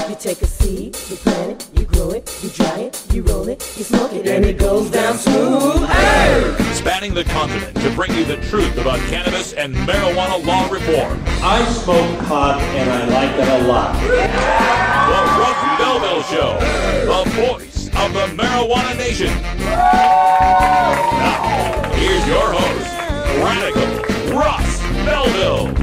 You take a seed, you plant it, you grow it, you dry it, you roll it, you smoke it, and it goes down smooth. Hey! Spanning the continent to bring you the truth about cannabis and marijuana law reform. I smoke pot and I like it a lot. The Russ Belville Show, the voice of the marijuana nation. Now, here's your host, Radical Russ Belville.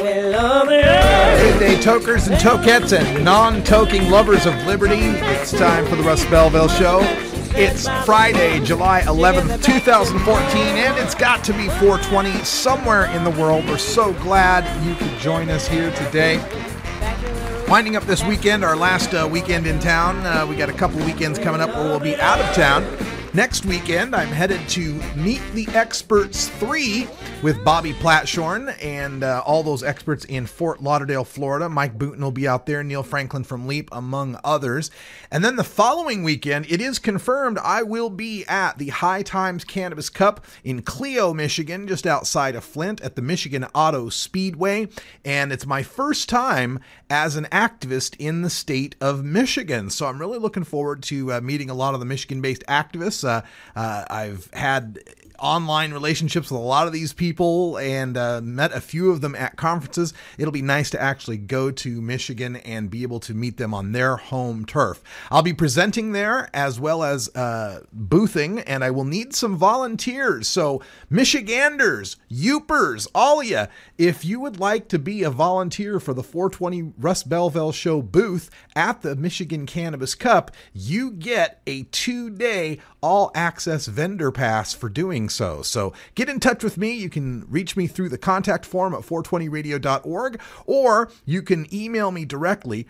Good day, tokers and tokettes and non-toking lovers of liberty. It's time for the Russ Belville Show. It's Friday, July 11th, 2014, and it's got to be 420 somewhere in the world. We're so glad you could join us here today. Winding up this weekend, our last weekend in town. We got a couple weekends coming up where we'll be out of town. Next weekend, I'm headed to Meet the Experts 3 with Bobby Platshorn and all those experts in Fort Lauderdale, Florida. Mike Booten will be out there, Neil Franklin from LEAP, among others. And then the following weekend, it is confirmed I will be at the High Times Cannabis Cup in Clio, Michigan, just outside of Flint at the Michigan Auto Speedway. And it's my first time as an activist in the state of Michigan. So I'm really looking forward to meeting a lot of the Michigan-based activists. I've had online relationships with a lot of these people and met a few of them at conferences. It'll be nice to actually go to Michigan and be able to meet them on their home turf. I'll be presenting there as well as boothing, and I will need some volunteers. So Michiganders, Yoopers, all of you, if you would like to be a volunteer for the 420 Russ Belville Show booth at the Michigan Cannabis Cup, you get a 2-day all-access vendor pass for doing so. So get in touch with me. You can reach me through the contact form at 420radio.org, or you can email me directly,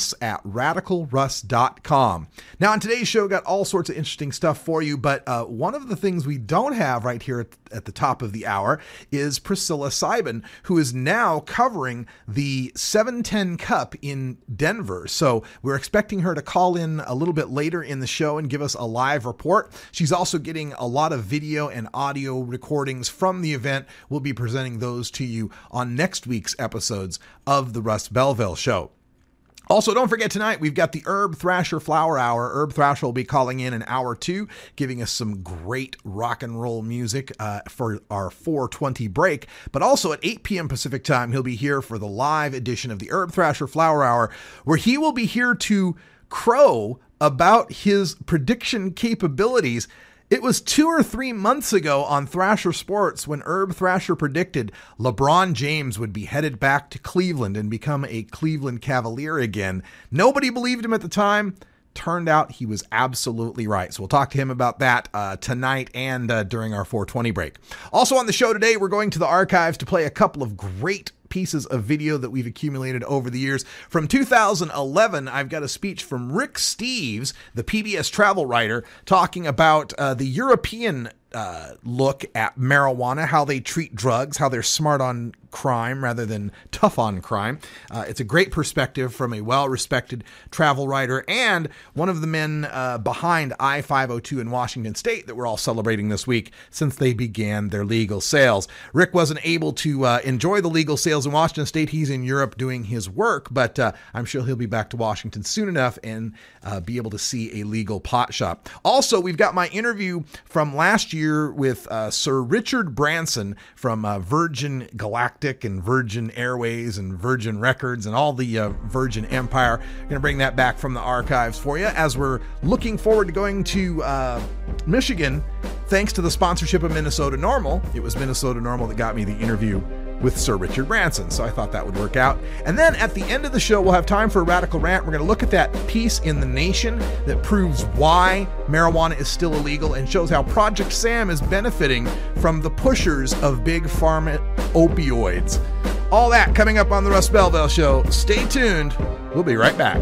russ@radicalruss.com. Now, on today's show, got all sorts of interesting stuff for you, but one of the things we don't have right here at the top of the hour is Priscilla Seiben, who is now covering the 710 Cup in Denver. So we're expecting her to call in a little bit later in the show and give us a live report. She's also getting a lot of video and audio recordings from the event. We'll be presenting those to you on next week's episodes of the Russ Belville Show. Also, don't forget tonight, we've got the Herb Thrasher Flower Hour. Herb Thrasher will be calling in hour 2, giving us some great rock and roll music for our 420 break. But also at 8 p.m. Pacific time, he'll be here for the live edition of the Herb Thrasher Flower Hour, where he will be here to crow about his prediction capabilities. It was 2 or 3 months ago on Thrasher Sports when Herb Thrasher predicted LeBron James would be headed back to Cleveland and become a Cleveland Cavalier again. Nobody believed him at the time. Turned out he was absolutely right. So we'll talk to him about that tonight and during our 420 break. Also on the show today, we're going to the archives to play a couple of great pieces of video that we've accumulated over the years. From 2011, I've got a speech from Rick Steves, the PBS travel writer, talking about the European look at marijuana, how they treat drugs, how they're smart on crime rather than tough on crime. It's a great perspective from a well-respected travel writer and one of the men behind I-502 in Washington State that we're all celebrating this week since they began their legal sales. Rick wasn't able to enjoy the legal sales in Washington State. He's in Europe doing his work, but I'm sure he'll be back to Washington soon enough and be able to see a legal pot shop. Also, we've got my interview from last year with Sir Richard Branson from Virgin Galactic and Virgin Airways and Virgin Records and all the Virgin Empire. Going to bring that back from the archives for you as we're looking forward to going to Michigan thanks to the sponsorship of Minnesota Normal. It was Minnesota Normal that got me the interview with Sir Richard Branson, so I thought that would work out. And then at the end of the show, we'll have time for a Radical Rant. We're going to look at that piece in The Nation that proves why marijuana is still illegal and shows how Project Sam is benefiting from the pushers of big pharma opioids. All that coming up on the Russ Belville Show. Stay tuned. We'll be right back.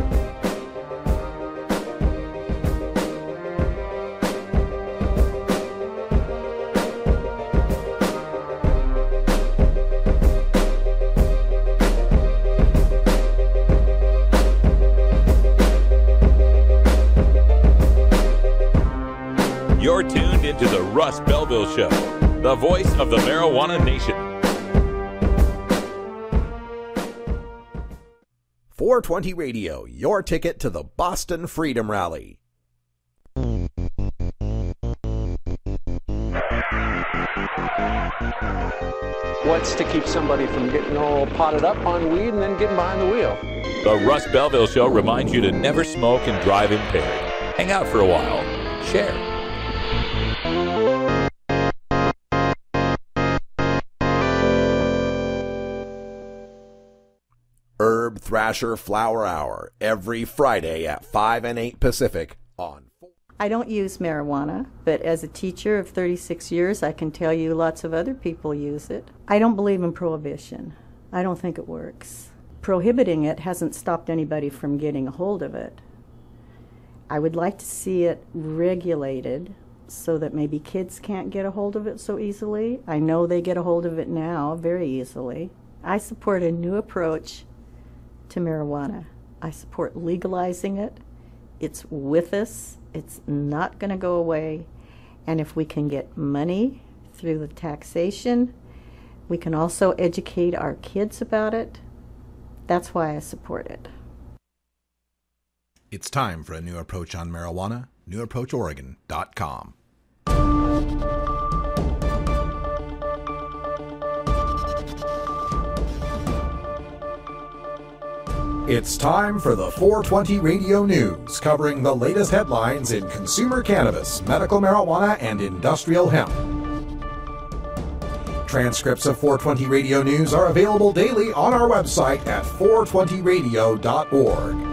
You're tuned into the Russ Belville Show, the voice of the marijuana nation. 420 Radio, your ticket to the Boston Freedom Rally. What's to keep somebody from getting all potted up on weed and then getting behind the wheel? The Russ Belville Show reminds you to never smoke and drive impaired. Hang out for a while. Share. Herb Thrasher Flower Hour, every Friday at 5 and 8 Pacific on. I don't use marijuana, but as a teacher of 36 years, I can tell you lots of other people use it. I don't believe in prohibition. I don't think it works. Prohibiting it hasn't stopped anybody from getting a hold of it. I would like to see it regulated so that maybe kids can't get a hold of it so easily. I know they get a hold of it now very easily. I support a new approach to marijuana. I support legalizing it. It's with us. It's not going to go away. And if we can get money through the taxation, we can also educate our kids about it. That's why I support it. It's time for a new approach on marijuana. NewApproachOregon.com. It's time for the 420 Radio News, covering the latest headlines in consumer cannabis, medical marijuana, and industrial hemp. Transcripts of 420 Radio News are available daily on our website at 420radio.org.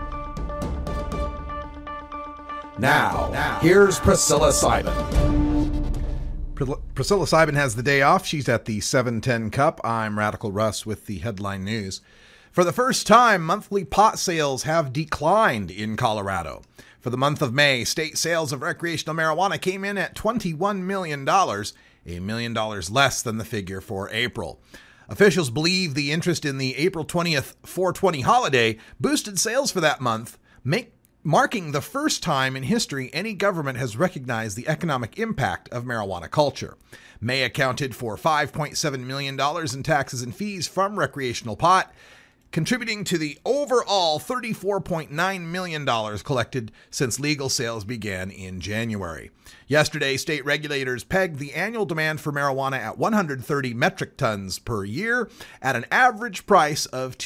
Now, here's Priscilla Simon. Priscilla Simon has the day off. She's at the 710 Cup. I'm Radical Russ with the headline news. For the first time, monthly pot sales have declined in Colorado. For the month of May, state sales of recreational marijuana came in at $21 million, $1 million less than the figure for April. Officials believe the interest in the April 20th 420 holiday boosted sales for that month, marking the first time in history any government has recognized the economic impact of marijuana culture. May accounted for $5.7 million in taxes and fees from recreational pot, contributing to the overall $34.9 million collected since legal sales began in January. Yesterday, state regulators pegged the annual demand for marijuana at 130 metric tons per year at an average price of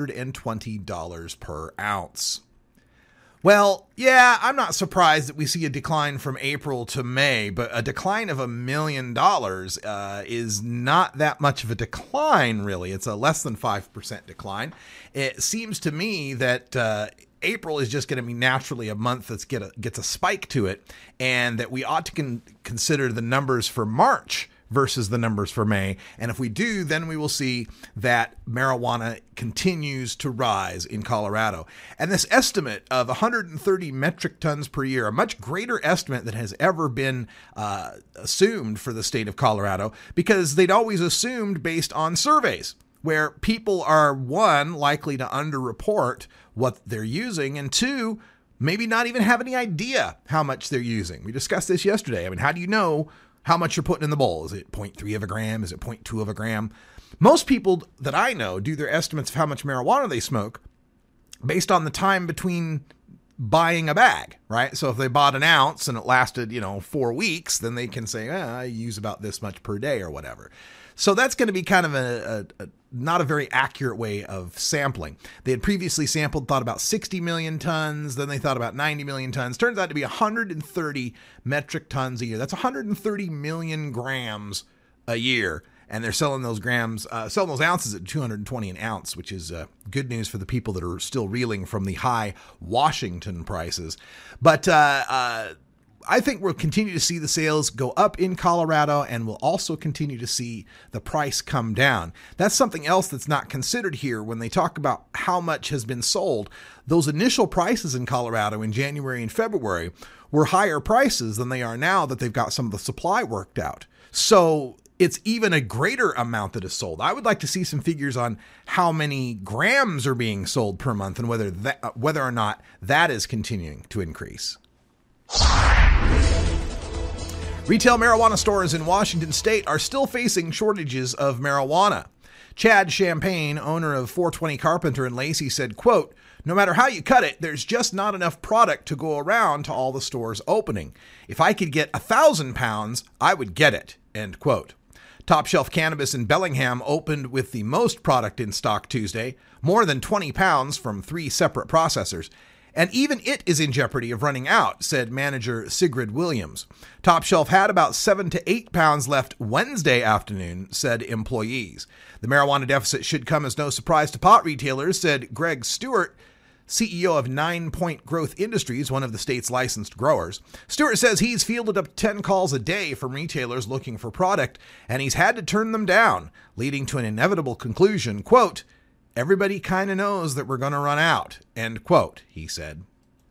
$220 per ounce. Well, yeah, I'm not surprised that we see a decline from April to May, but a decline of $1 million is not that much of a decline, really. It's a less than 5% decline. It seems to me that April is just going to be naturally a month that gets a spike to it, and that we ought to consider the numbers for March versus the numbers for May. And if we do, then we will see that marijuana continues to rise in Colorado. And this estimate of 130 metric tons per year, a much greater estimate than has ever been assumed for the state of Colorado, because they'd always assumed based on surveys where people are, one, likely to underreport what they're using, and two, maybe not even have any idea how much they're using. We discussed this yesterday. I mean, how do you know how much you're putting in the bowl? Is it 0.3 of a gram? Is it 0.2 of a gram? Most people that I know do their estimates of how much marijuana they smoke based on the time between buying a bag, right? So if they bought an ounce and it lasted, 4 weeks, then they can say, I use about this much per day or whatever. So that's going to be kind of a not a very accurate way of sampling. They had previously thought about 60 million tons, then they thought about 90 million tons. Turns out to be 130 metric tons a year. That's 130 million grams a year. And they're selling those ounces at $220 an ounce, which is good news for the people that are still reeling from the high Washington prices. But I think we'll continue to see the sales go up in Colorado, and we'll also continue to see the price come down. That's something else that's not considered here when they talk about how much has been sold. Those initial prices in Colorado in January and February were higher prices than they are now that they've got some of the supply worked out. So it's even a greater amount that is sold. I would like to see some figures on how many grams are being sold per month and whether or not that is continuing to increase. Retail marijuana stores in Washington state are still facing shortages of marijuana. Chad Champagne, owner of 420 Carpenter in Lacey, said, quote, "No matter how you cut it, there's just not enough product to go around to all the stores opening. If I could get 1,000 pounds, I would get it," end quote. Top Shelf Cannabis in Bellingham opened with the most product in stock Tuesday, more than 20 pounds from 3 separate processors. And even it is in jeopardy of running out, said manager Sigrid Williams. Top Shelf had about 7 to 8 pounds left Wednesday afternoon, said employees. The marijuana deficit should come as no surprise to pot retailers, said Greg Stewart, CEO of 9 Point Growth Industries, one of the state's licensed growers. Stewart says he's fielded up to 10 calls a day from retailers looking for product, and he's had to turn them down, leading to an inevitable conclusion, quote, "Everybody kind of knows that we're going to run out," end quote, he said.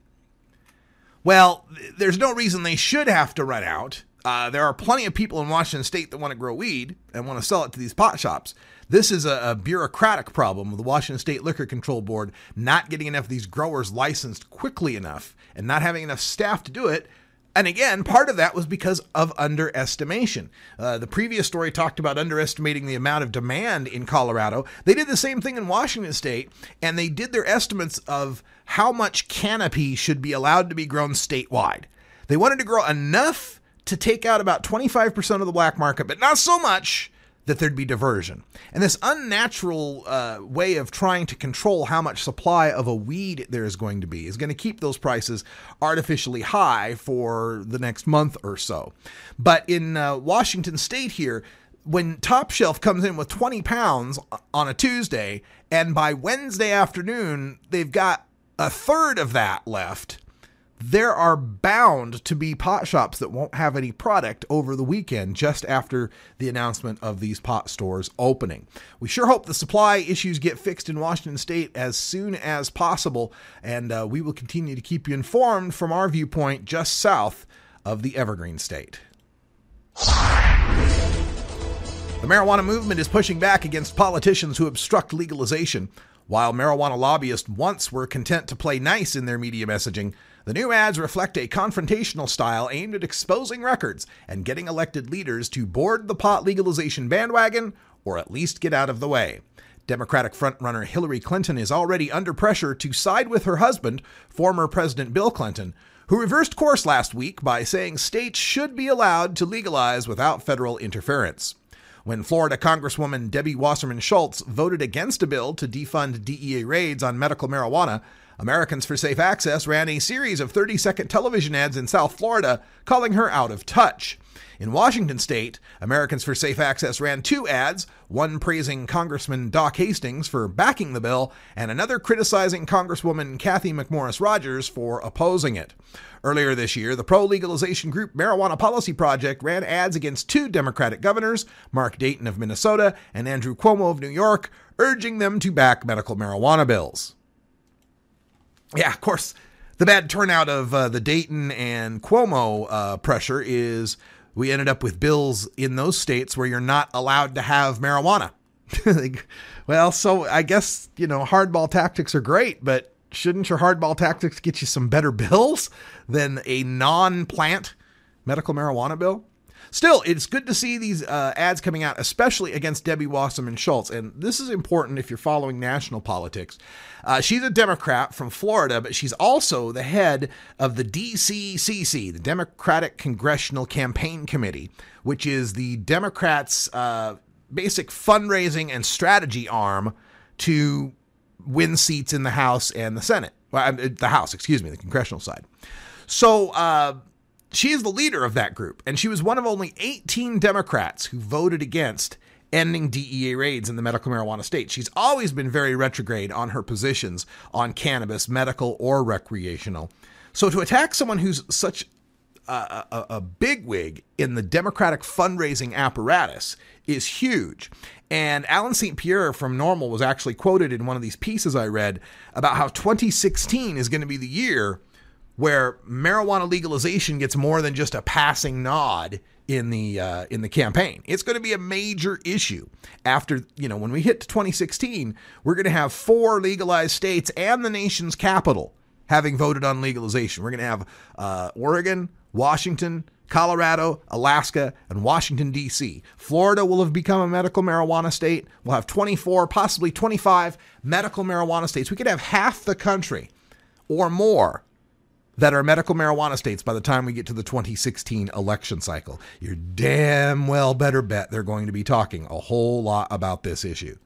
Well, there's no reason they should have to run out. There are plenty of people in Washington state that want to grow weed and want to sell it to these pot shops. This is a bureaucratic problem of the Washington State Liquor Control Board not getting enough of these growers licensed quickly enough and not having enough staff to do it. And again, part of that was because of underestimation. The previous story talked about underestimating the amount of demand in Colorado. They did the same thing in Washington state, and they did their estimates of how much canopy should be allowed to be grown statewide. They wanted to grow enough to take out about 25% of the black market, but not so much that there'd be diversion. And this unnatural way of trying to control how much supply of a weed there is going to be is going to keep those prices artificially high for the next month or so. But in Washington state here, when Top Shelf comes in with 20 pounds on a Tuesday, and by Wednesday afternoon, they've got a third of that left, there are bound to be pot shops that won't have any product over the weekend just after the announcement of these pot stores opening. We sure hope the supply issues get fixed in Washington state as soon as possible, and we will continue to keep you informed from our viewpoint just south of the Evergreen State. The marijuana movement is pushing back against politicians who obstruct legalization. While marijuana lobbyists once were content to play nice in their media messaging, the new ads reflect a confrontational style aimed at exposing records and getting elected leaders to board the pot legalization bandwagon or at least get out of the way. Democratic frontrunner Hillary Clinton is already under pressure to side with her husband, former President Bill Clinton, who reversed course last week by saying states should be allowed to legalize without federal interference. When Florida Congresswoman Debbie Wasserman Schultz voted against a bill to defund DEA raids on medical marijuana, Americans for Safe Access ran a series of 30-second television ads in South Florida calling her out of touch. In Washington state, Americans for Safe Access ran 2 ads, one praising Congressman Doc Hastings for backing the bill and another criticizing Congresswoman Kathy McMorris Rodgers for opposing it. Earlier this year, the pro-legalization group Marijuana Policy Project ran ads against 2 Democratic governors, Mark Dayton of Minnesota and Andrew Cuomo of New York, urging them to back medical marijuana bills. Yeah, of course, the bad turnout of the Dayton and Cuomo pressure is we ended up with bills in those states where you're not allowed to have marijuana. Well, so I guess, hardball tactics are great, but shouldn't your hardball tactics get you some better bills than a non-plant medical marijuana bill? Still, it's good to see these ads coming out, especially against Debbie Wasserman Schultz. And this is important if you're following national politics. She's a Democrat from Florida, but she's also the head of the DCCC, the Democratic Congressional Campaign Committee, which is the Democrats' basic fundraising and strategy arm to win seats in the House and the Senate. The congressional side. So, she is the leader of that group, and she was one of only 18 Democrats who voted against ending DEA raids in the medical marijuana state. She's always been very retrograde on her positions on cannabis, medical or recreational. So to attack someone who's such a bigwig in the Democratic fundraising apparatus is huge. And Alan St. Pierre from NORML was actually quoted in one of these pieces I read about how 2016 is going to be the year where marijuana legalization gets more than just a passing nod in the campaign. It's going to be a major issue. After, when we hit to 2016, we're going to have 4 legalized states and the nation's capital having voted on legalization. We're going to have Oregon, Washington, Colorado, Alaska, and Washington, D.C. Florida will have become a medical marijuana state. We'll have 24, possibly 25 medical marijuana states. We could have half the country or more that are medical marijuana states by the time we get to the 2016 election cycle. You're damn well better bet they're going to be talking a whole lot about this issue.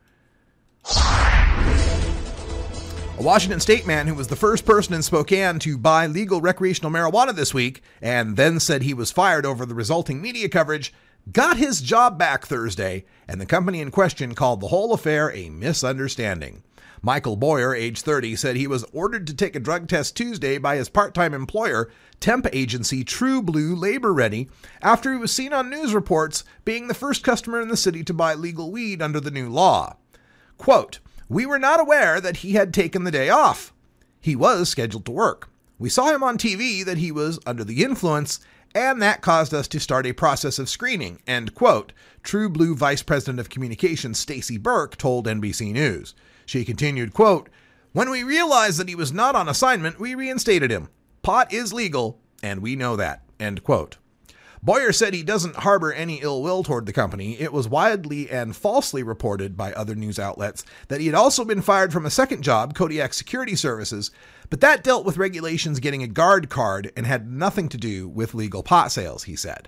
A Washington state man who was the first person in Spokane to buy legal recreational marijuana this week and then said he was fired over the resulting media coverage got his job back Thursday, and the company in question called the whole affair a misunderstanding. Michael Boyer, age 30, said he was ordered to take a drug test Tuesday by his part-time employer, temp agency True Blue Labor Ready, after he was seen on news reports being the first customer in the city to buy legal weed under the new law. Quote, "We were not aware that he had taken the day off. He was scheduled to work. We saw him on TV that he was under the influence, and that caused us to start a process of screening," end quote, True Blue Vice President of Communications Stacy Burke told NBC News. She continued, quote, "When we realized that he was not on assignment, we reinstated him. Pot is legal, and we know that," end quote. Boyer said he doesn't harbor any ill will toward the company. It was widely and falsely reported by other news outlets that he had also been fired from a second job, Kodiak Security Services, but that dealt with regulations getting a guard card and had nothing to do with legal pot sales, he said.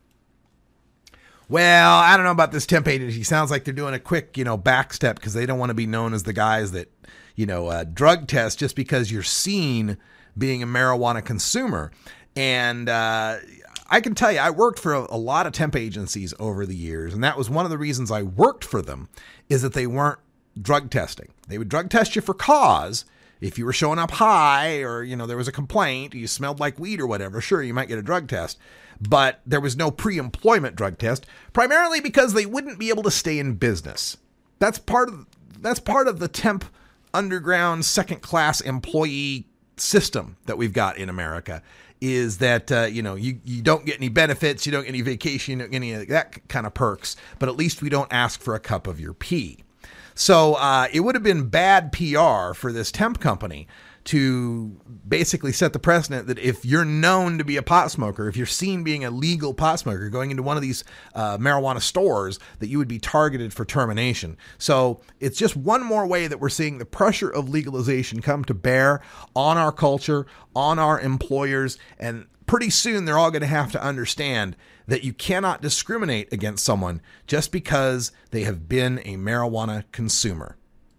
Well, I don't know about this temp agency. Sounds like they're doing a quick, back step because they don't want to be known as the guys that, drug test just because you're seen being a marijuana consumer. And, I can tell you, I worked for a lot of temp agencies over the years, and that was one of the reasons I worked for them, is that they weren't drug testing. They would drug test you for cause. If you were showing up high or, there was a complaint, you smelled like weed or whatever, sure, you might get a drug test. But there was no pre-employment drug test, primarily because they wouldn't be able to stay in business. That's part of the temp underground second-class employee system that we've got in America. Is that, you don't get any benefits, you don't get any vacation, you don't get any of that kind of perks, but at least we don't ask for a cup of your pee. So it would have been bad PR for this temp company to basically set the precedent that if you're known to be a pot smoker, if you're seen being a legal pot smoker going into one of these marijuana stores, that you would be targeted for termination. So it's just one more way that we're seeing the pressure of legalization come to bear on our culture, on our employers, and pretty soon they're all going to have to understand that you cannot discriminate against someone just because they have been a marijuana consumer.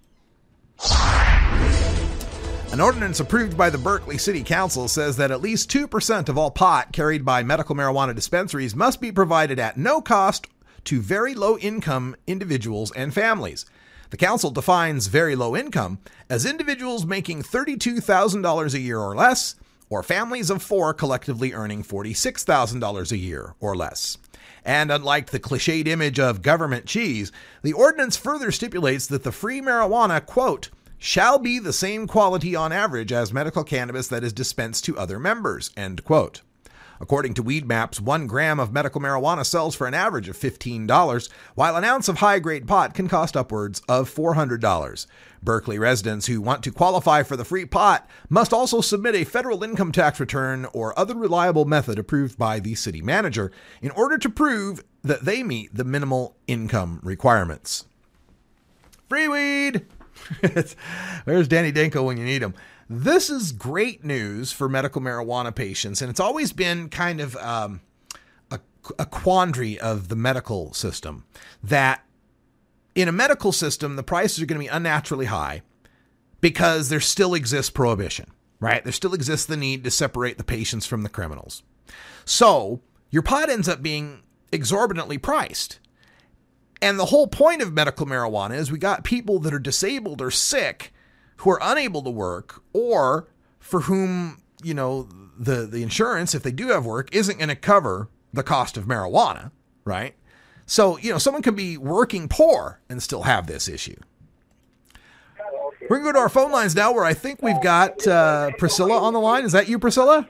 An ordinance approved by the Berkeley City Council says that at least 2% of all pot carried by medical marijuana dispensaries must be provided at no cost to very low-income individuals and families. The council defines very low income as individuals making $32,000 a year or less, or families of four collectively earning $46,000 a year or less. And unlike the cliched image of government cheese, the ordinance further stipulates that the free marijuana, quote, shall be the same quality on average as medical cannabis that is dispensed to other members, end quote. According to Weed Maps, 1 gram of medical marijuana sells for an average of $15, while an ounce of high-grade pot can cost upwards of $400. Berkeley residents who want to qualify for the free pot must also submit a federal income tax return or other reliable method approved by the city manager in order to prove that they meet the minimal income requirements. Free weed! There's Danny Danko when you need him. This is great news for medical marijuana patients, and it's always been kind of a quandary of the medical system, that in a medical system, the prices are going to be unnaturally high because there still exists prohibition, right? There still exists the need to separate the patients from the criminals. So your pot ends up being exorbitantly priced. And the whole point of medical marijuana is we got people that are disabled or sick who are unable to work, or for whom, the insurance, if they do have work, isn't going to cover the cost of marijuana, right? So, someone can be working poor and still have this issue. We're going to go to our phone lines now, where I think we've got Priscilla on the line. Is that you, Priscilla?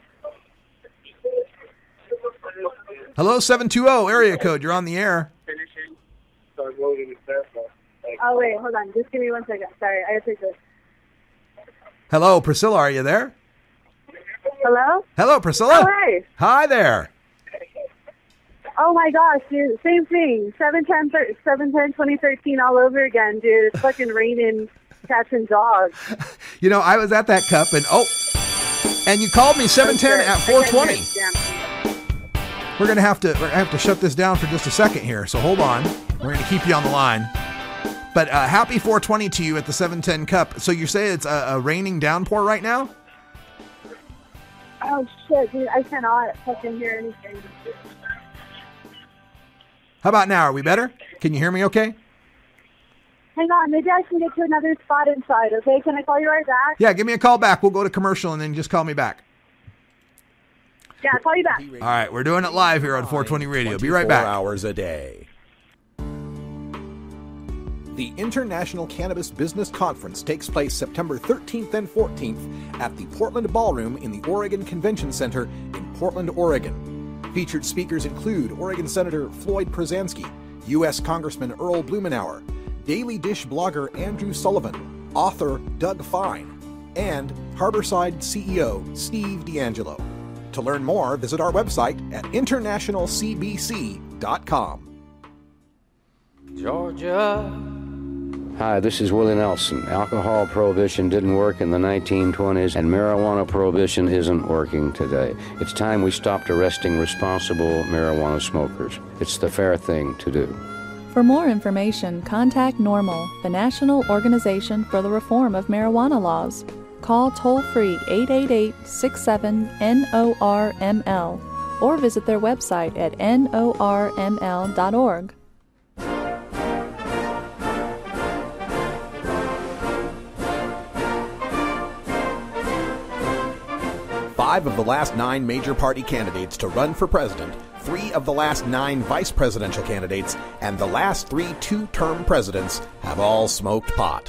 Hello, 720 area code. You're on the air. Oh, wait, hold on. Just give me 1 second. Sorry, I gotta take this. Hello, Priscilla, are you there? Hello? Hello, Priscilla. Hi. Hi there. Oh my gosh, dude, same thing. 7/10/2013 all over again, dude. It's fucking raining cats and dogs. You know, I was at that cup and you called me 7:10 at 4:20. We're gonna have to shut this down for just a second here. So hold on. We're gonna keep you on the line. But happy 420 to you at the 710 Cup. So you say it's a raining downpour right now? Oh shit, dude, I cannot fucking hear anything. How about now? Are we better? Can you hear me okay? Hang on, maybe I can get to another spot inside, okay? Can I call you right back? Yeah, give me a call back. We'll go to commercial and then just call me back. Yeah, I'll call you back. All right, we're doing it live here on 420 Radio. Be right back. 24 hours a day. The International Cannabis Business Conference takes place September 13th and 14th at the Portland Ballroom in the Oregon Convention Center in Portland, Oregon. Featured speakers include Oregon Senator Floyd Przansky, U.S. Congressman Earl Blumenauer, Daily Dish blogger Andrew Sullivan, author Doug Fine, and Harborside CEO Steve D'Angelo. To learn more, visit our website at internationalcbc.com. Georgia. Hi, this is Willie Nelson. Alcohol prohibition didn't work in the 1920s, and marijuana prohibition isn't working today. It's time we stopped arresting responsible marijuana smokers. It's the fair thing to do. For more information, contact NORML, the National Organization for the Reform of Marijuana Laws. Call toll-free 888-67-NORML or visit their website at norml.org. 5 of the last 9 major party candidates to run for president, 3 of the last 9 vice presidential candidates, and the last 3 two-term presidents have all smoked pot.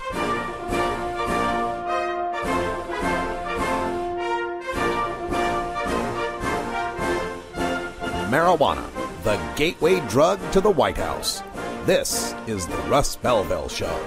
Marijuana, the gateway drug to the White House. This is the Russ Belville Show.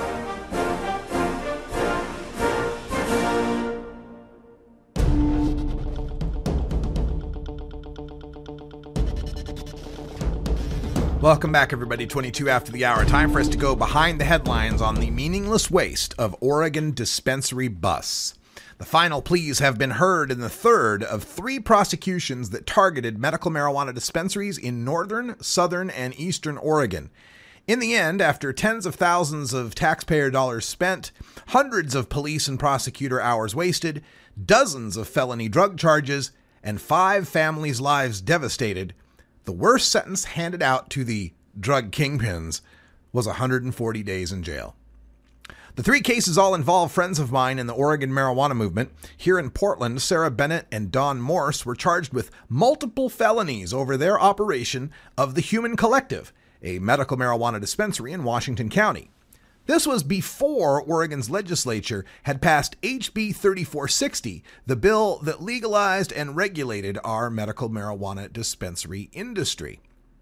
Welcome back, everybody. 22 after the hour. Time for us to go behind the headlines on the meaningless waste of Oregon dispensary busts. The final pleas have been heard in the third of 3 prosecutions that targeted medical marijuana dispensaries in northern, southern, and eastern Oregon. In the end, after tens of thousands of taxpayer dollars spent, hundreds of police and prosecutor hours wasted, dozens of felony drug charges, and 5 families' lives devastated, the worst sentence handed out to the drug kingpins was 140 days in jail. The 3 cases all involve friends of mine in the Oregon marijuana movement. Here in Portland, Sarah Bennett and Don Morse were charged with multiple felonies over their operation of the Human Collective, a medical marijuana dispensary in Washington County. This was before Oregon's legislature had passed HB 3460, the bill that legalized and regulated our medical marijuana dispensary industry.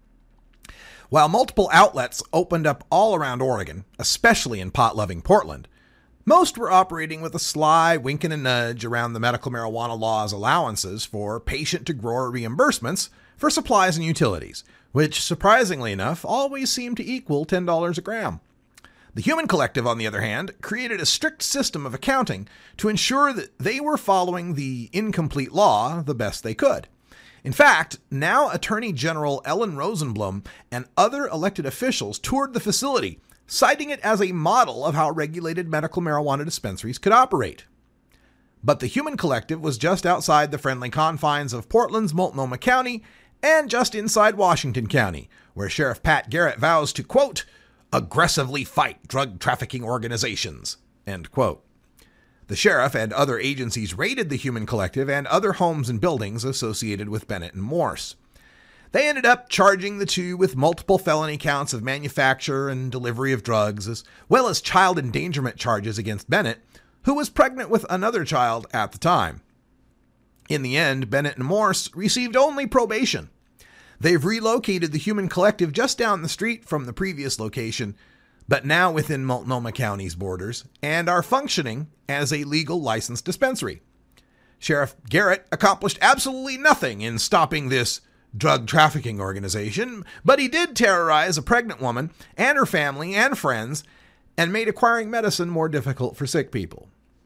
While multiple outlets opened up all around Oregon, especially in pot-loving Portland, most were operating with a sly wink and a nudge around the medical marijuana law's allowances for patient-to-grower reimbursements for supplies and utilities, which, surprisingly enough, always seemed to equal $10 a gram. The Human Collective, on the other hand, created a strict system of accounting to ensure that they were following the incomplete law the best they could. In fact, now Attorney General Ellen Rosenblum and other elected officials toured the facility, citing it as a model of how regulated medical marijuana dispensaries could operate. But the Human Collective was just outside the friendly confines of Portland's Multnomah County and just inside Washington County, where Sheriff Pat Garrett vows to, quote, aggressively fight drug trafficking organizations, end quote. The sheriff and other agencies raided the Human Collective and other homes and buildings associated with Bennett and Morse. They ended up charging the 2 with multiple felony counts of manufacture and delivery of drugs, as well as child endangerment charges against Bennett, who was pregnant with another child at the time. In the end, Bennett and Morse received only probation. They've relocated the Human Collective just down the street from the previous location, but now within Multnomah County's borders, and are functioning as a legal licensed dispensary. Sheriff Garrett accomplished absolutely nothing in stopping this drug trafficking organization, but he did terrorize a pregnant woman and her family and friends and made acquiring medicine more difficult for sick people.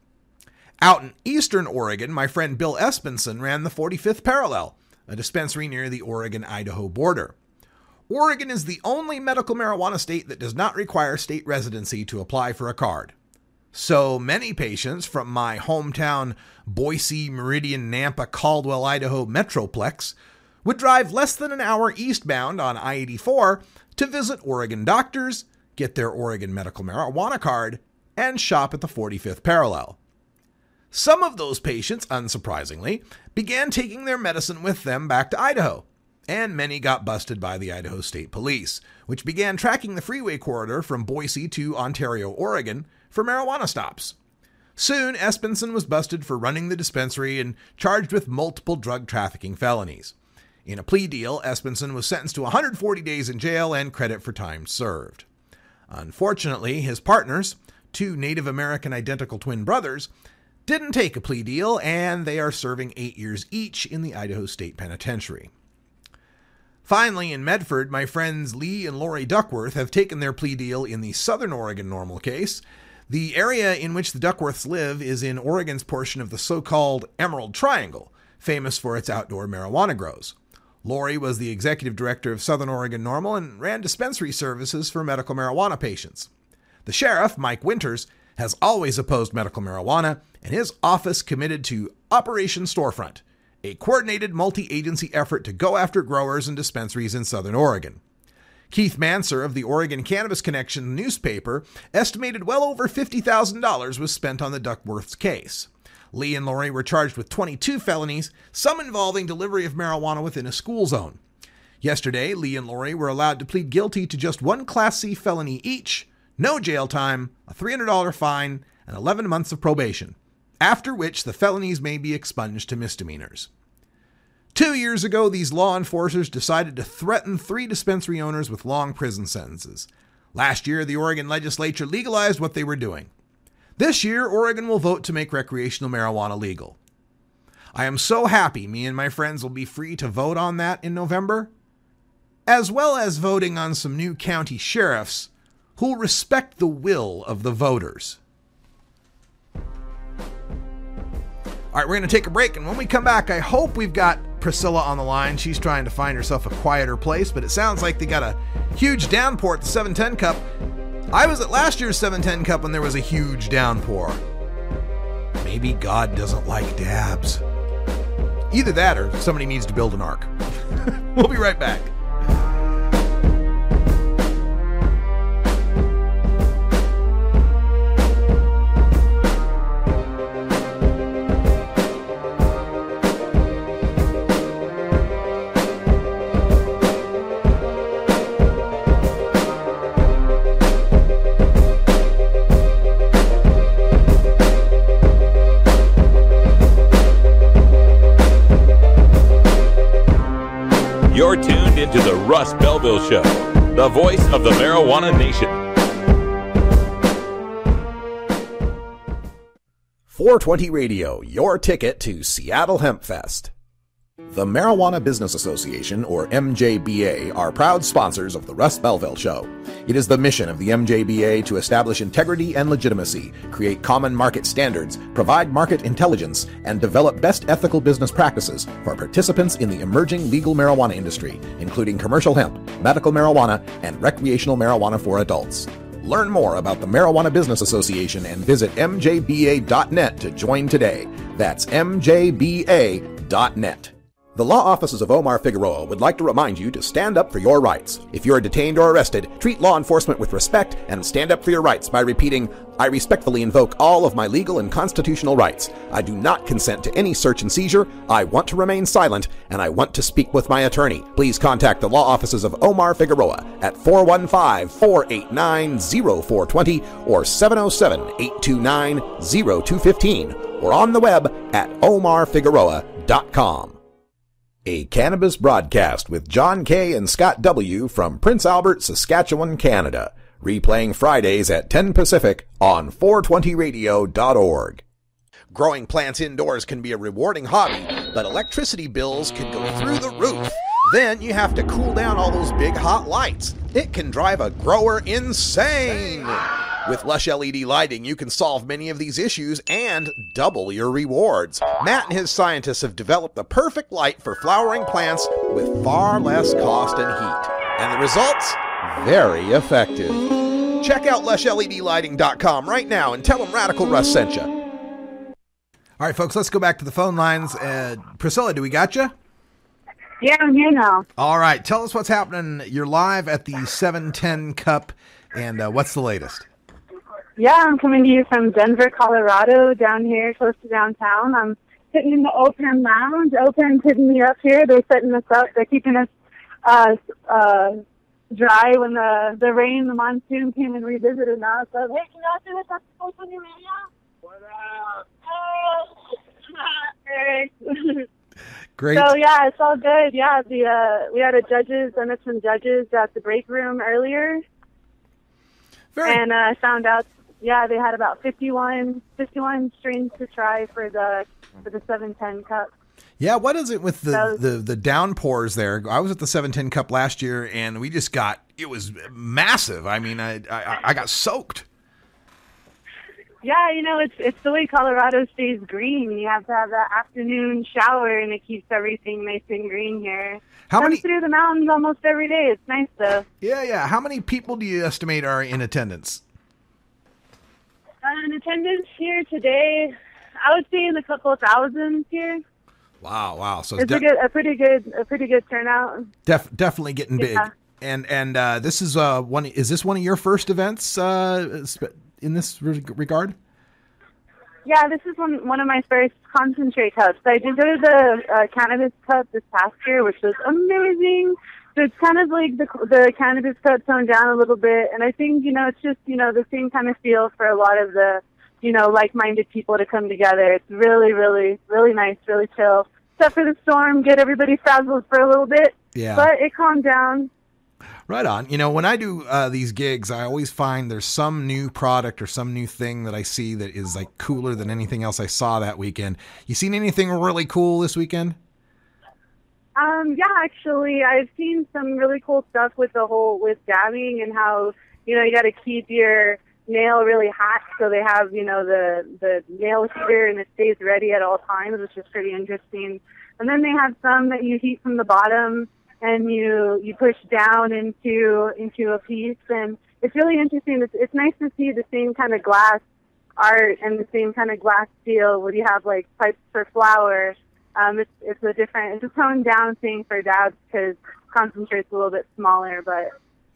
Out in eastern Oregon, my friend Bill Espenson ran the 45th Parallel, a dispensary near the Oregon-Idaho border. Oregon is the only medical marijuana state that does not require state residency to apply for a card. So many patients from my hometown Boise, Meridian, Nampa, Caldwell, Idaho metroplex would drive less than an hour eastbound on I-84 to visit Oregon doctors, get their Oregon medical marijuana card, and shop at the 45th Parallel. Some of those patients, unsurprisingly, began taking their medicine with them back to Idaho, and many got busted by the Idaho State Police, which began tracking the freeway corridor from Boise to Ontario, Oregon, for marijuana stops. Soon, Espenson was busted for running the dispensary and charged with multiple drug trafficking felonies. In a plea deal, Espenson was sentenced to 140 days in jail and credit for time served. Unfortunately, his partners, two Native American identical twin brothers, didn't take a plea deal, and they are serving 8 years each in the Idaho State Penitentiary. Finally, in Medford, my friends Lee and Lori Duckworth have taken their plea deal in the Southern Oregon normal case. The area in which the Duckworths live is in Oregon's portion of the so-called Emerald Triangle, famous for its outdoor marijuana grows. Lori was the executive director of Southern Oregon Normal and ran dispensary services for medical marijuana patients. The sheriff, Mike Winters, has always opposed medical marijuana, and his office committed to Operation Storefront, a coordinated multi-agency effort to go after growers and dispensaries in Southern Oregon. Keith Manser of the Oregon Cannabis Connection newspaper estimated well over $50,000 was spent on the Duckworths case. Lee and Lori were charged with 22 felonies, some involving delivery of marijuana within a school zone. Yesterday, Lee and Lori were allowed to plead guilty to just one Class C felony each, no jail time, a $300 fine, and 11 months of probation, after which the felonies may be expunged to misdemeanors. 2 years ago, these law enforcers decided to threaten 3 dispensary owners with long prison sentences. Last year, the Oregon legislature legalized what they were doing. This year, Oregon will vote to make recreational marijuana legal. I am so happy me and my friends will be free to vote on that in November, as well as voting on some new county sheriffs who'll respect the will of the voters. All right, we're going to take a break, and when we come back, I hope we've got Priscilla on the line. She's trying to find herself a quieter place, but it sounds like they got a huge downpour at the 710 Cup. I was at last year's 710 Cup when there was a huge downpour. Maybe God doesn't like dabs. Either that or somebody needs to build an ark. We'll be right back. You're tuned into the Russ Belville Show, the voice of the marijuana nation. 420 Radio, your ticket to Seattle Hemp Fest. The Marijuana Business Association, or MJBA, are proud sponsors of the Russ Belville Show. It is the mission of the MJBA to establish integrity and legitimacy, create common market standards, provide market intelligence, and develop best ethical business practices for participants in the emerging legal marijuana industry, including commercial hemp, medical marijuana, and recreational marijuana for adults. Learn more about the Marijuana Business Association and visit mjba.net to join today. That's mjba.net. The law offices of Omar Figueroa would like to remind you to stand up for your rights. If you are detained or arrested, treat law enforcement with respect and stand up for your rights by repeating, "I respectfully invoke all of my legal and constitutional rights. I do not consent to any search and seizure. I want to remain silent, and I want to speak with my attorney." Please contact the law offices of Omar Figueroa at 415-489-0420 or 707-829-0215 or on the web at omarfigueroa.com. A cannabis broadcast with John K. and Scott W. from Prince Albert, Saskatchewan, Canada. Replaying Fridays at 10 Pacific on 420radio.org. Growing plants indoors can be a rewarding hobby, but electricity bills can go through the roof. Then you have to cool down all those big hot lights. It can drive a grower insane. With Lush LED lighting, you can solve many of these issues and double your rewards. Matt and his scientists have developed the perfect light for flowering plants with far less cost and heat. And the results? Very effective. Check out LushLEDlighting.com right now and tell them Radical Russ sent you. All right, folks, let's go back to the phone lines. Priscilla, do we got you? Yeah, I'm here now. All right, tell us what's happening. You're live at the 710 Cup, and what's the latest? Yeah, I'm coming to you from Denver, Colorado, down here close to downtown. I'm sitting in the Open Lounge. Open's hitting me up here. They're setting us up. They're keeping us dry when the rain, the monsoon came and revisited us. So, hey, can y'all do this on your radio? What up? Hey. Great. So, yeah, it's all good. Yeah, we had I met some judges at the break room earlier. And I found out, they had about 51 strains to try for the 710 Cup. Yeah, what is it with the downpours there? I was at the 710 Cup last year, and we just it was massive. I mean, I got soaked. Yeah, it's the way Colorado stays green. You have to have that afternoon shower, and it keeps everything nice and green here. Comes through the mountains almost every day. It's nice, though. Yeah. How many people do you estimate are in attendance? In attendance here today, I would say in a couple of thousands here. Wow. So it's a pretty good turnout. Definitely getting big. Yeah. And this is Is this one of your first events in this regard? Yeah, this is one of my first concentrate cups. I did go to the Cannabis Cup this past year, which was amazing. So it's kind of like the Cannabis Cup toned down a little bit, and I think it's just the same kind of feel for a lot of the like-minded people to come together. It's really, really, really nice, really chill. Except for the storm, get everybody frazzled for a little bit. Yeah. But it calmed down. Right on. When I do these gigs, I always find there's some new product or some new thing that I see that is like cooler than anything else I saw that weekend. You seen anything really cool this weekend? Yeah, actually, I've seen some really cool stuff with dabbing and how, you got to keep your nail really hot, so they have, the nail heater and it stays ready at all times, which is pretty interesting. And then they have some that you heat from the bottom and you push down into a piece, and it's really interesting. It's nice to see the same kind of glass art and the same kind of glass steel where you have like pipes for flour. It's a toned down thing for dabs because concentrate's a little bit smaller, but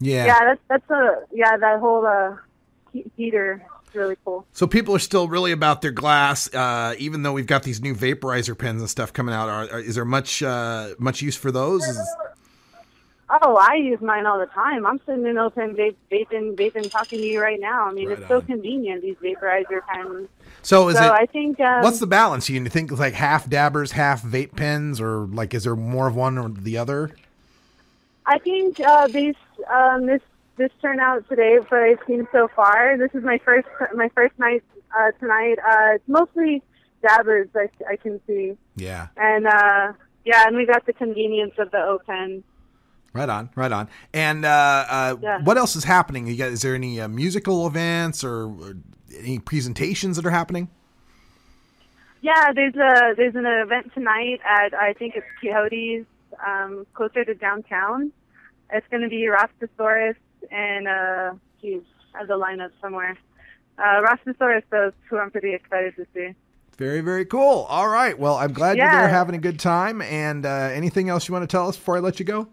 that whole heater is really cool. So people are still really about their glass, even though we've got these new vaporizer pens and stuff coming out. Is there much use for those? Oh, I use mine all the time. I'm sitting in open vaping, talking to you right now. I mean, it's so convenient, these vaporizer pens. So I think what's the balance? You think it's like half dabbers, half vape pens, or like is there more of one or the other? I think this turnout today, what I've seen so far, this is my first night tonight. It's mostly dabbers I can see. Yeah. And and we got the convenience of the open. Right on. And what else is happening? Is there any musical events or any presentations that are happening? Yeah, there's an event tonight at, I think it's Quixote's, closer to downtown. It's going to be Rastasaurus and I have the lineup somewhere. Rastasaurus, though, who I'm pretty excited to see. Very, very cool. All right. Well, I'm glad you're there having a good time. And anything else you want to tell us before I let you go?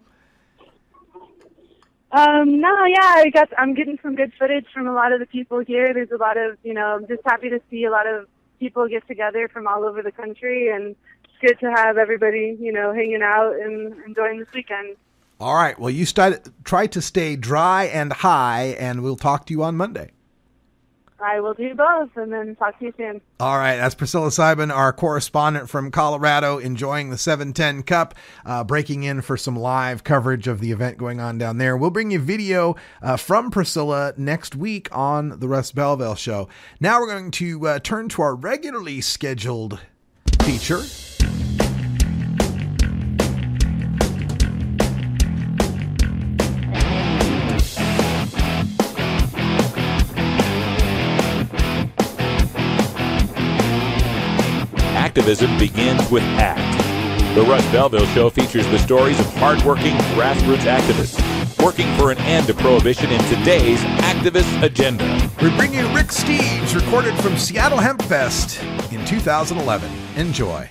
I'm getting some good footage from a lot of the people here. There's a lot of, I'm just happy to see a lot of people get together from all over the country, and it's good to have everybody, hanging out and enjoying this weekend. All right. Well, you try to stay dry and high, and we'll talk to you on Monday. I will do both, and then talk to you soon. All right. That's Priscilla Seiben, our correspondent from Colorado, enjoying the 710 Cup, breaking in for some live coverage of the event going on down there. We'll bring you video from Priscilla next week on the Russ Belville Show. Now we're going to turn to our regularly scheduled feature. activism begins with ACT. The Russ Belville Show features the stories of hardworking grassroots activists working for an end to prohibition in today's activist agenda. We bring you Rick Steves, recorded from Seattle Hemp Fest in 2011. Enjoy.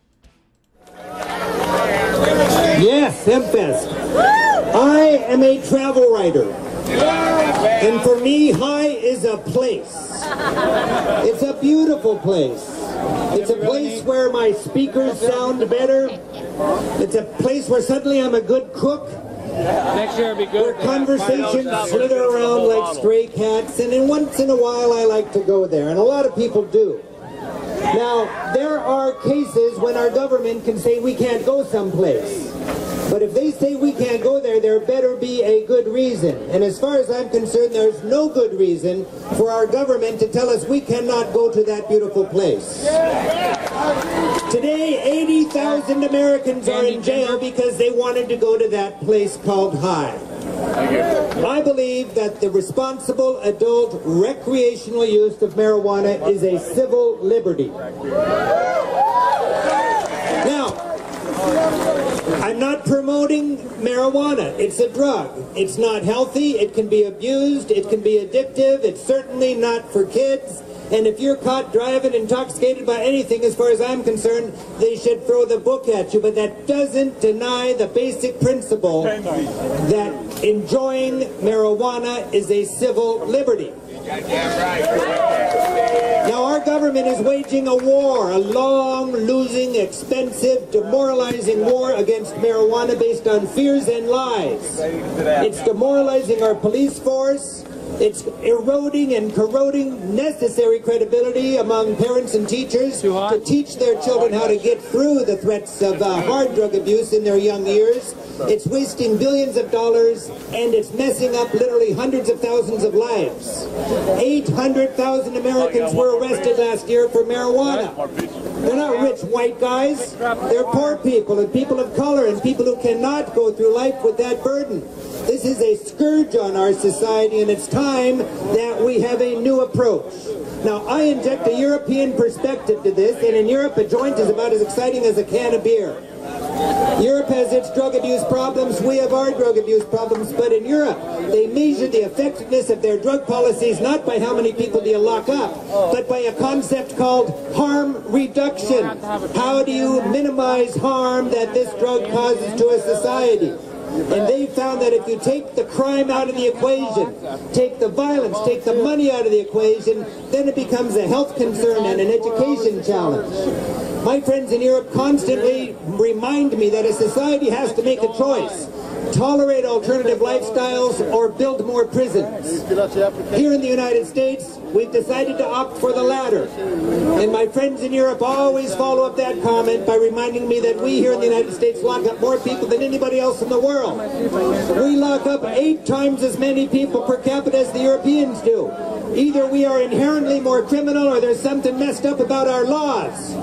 Yes, HempFest. I am a travel writer. And for me, High is a place. It's a beautiful place. It's a place where my speakers sound better. It's a place where suddenly I'm a good cook. Next year will be good. Where conversations slither around like stray cats, and then once in a while I like to go there, and a lot of people do. Now, there are cases when our government can say we can't go someplace. But if they say we can't go there, there better be a good reason. And as far as I'm concerned, there's no good reason for our government to tell us we cannot go to that beautiful place. Today, 80,000 Americans are in jail because they wanted to go to that place called High. I believe that the responsible adult recreational use of marijuana is a civil liberty. Now, I'm not promoting marijuana. It's a drug. It's not healthy. It can be abused. It can be addictive. It's certainly not for kids. And if you're caught driving intoxicated by anything, as far as I'm concerned, they should throw the book at you. But that doesn't deny the basic principle that enjoying marijuana is a civil liberty. Now, our government is waging a war, a long, losing, expensive, demoralizing war against marijuana based on fears and lies. It's demoralizing our police force. It's eroding and corroding necessary credibility among parents and teachers to teach their children how to get through the threats of hard drug abuse in their young years. It's wasting billions of dollars, and it's messing up literally hundreds of thousands of lives. 800,000 Americans were arrested last year for marijuana. They're not rich white guys. They're poor people and people of color and people who cannot go through life with that burden. This is a scourge on our society, and it's time that we have a new approach. Now, I inject a European perspective to this, and in Europe, a joint is about as exciting as a can of beer. Europe has its drug abuse problems, we have our drug abuse problems, but in Europe, they measure the effectiveness of their drug policies not by how many people do you lock up, but by a concept called harm reduction. How do you minimize harm that this drug causes to a society? And they found that if you take the crime out of the equation, take the violence, take the money out of the equation, then it becomes a health concern and an education challenge. My friends in Europe constantly remind me that a society has to make a choice. Tolerate alternative lifestyles or build more prisons. Here in the United States, we've decided to opt for the latter. And my friends in Europe always follow up that comment by reminding me that we here in the United States lock up more people than anybody else in the world. We lock up 8 times as many people per capita as the Europeans do. Either we are inherently more criminal or there's something messed up about our laws.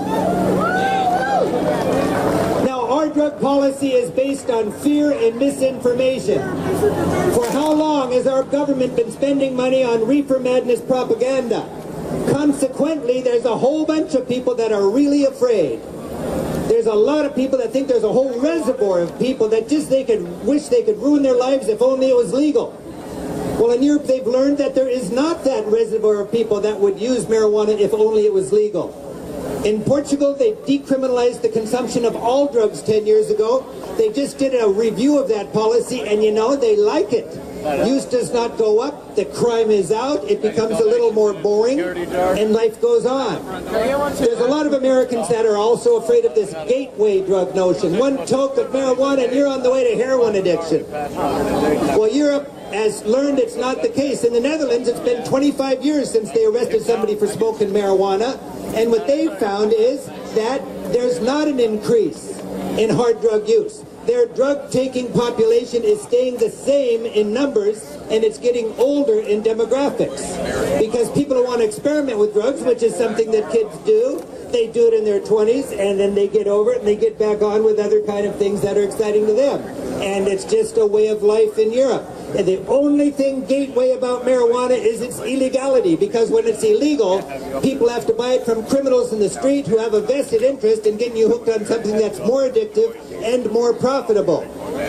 Now, our drug policy is based on fear and misinformation. For how long has our government been spending money on reefer madness propaganda? Consequently, there's a whole bunch of people that are really afraid. There's a lot of people that think there's a whole reservoir of people that just wish they could ruin their lives if only it was legal. Well, in Europe, they've learned that there is not that reservoir of people that would use marijuana if only it was legal. In Portugal, they decriminalized the consumption of all drugs 10 years ago. They just did a review of that policy, and you know, they like it. Use does not go up, the crime is out, it becomes a little more boring, and life goes on. There's a lot of Americans that are also afraid of this gateway drug notion. One toke of marijuana and you're on the way to heroin addiction. Well, Europe has learned it's not the case. In the Netherlands, it's been 25 years since they arrested somebody for smoking marijuana, and what they've found is that there's not an increase in hard drug use. Their drug-taking population is staying the same in numbers, and it's getting older in demographics. Because people who want to experiment with drugs, which is something that kids do, they do it in their 20s, and then they get over it, and they get back on with other kind of things that are exciting to them. And it's just a way of life in Europe. And the only thing gateway about marijuana is its illegality, because when it's illegal, people have to buy it from criminals in the street who have a vested interest in getting you hooked on something that's more addictive and more profitable.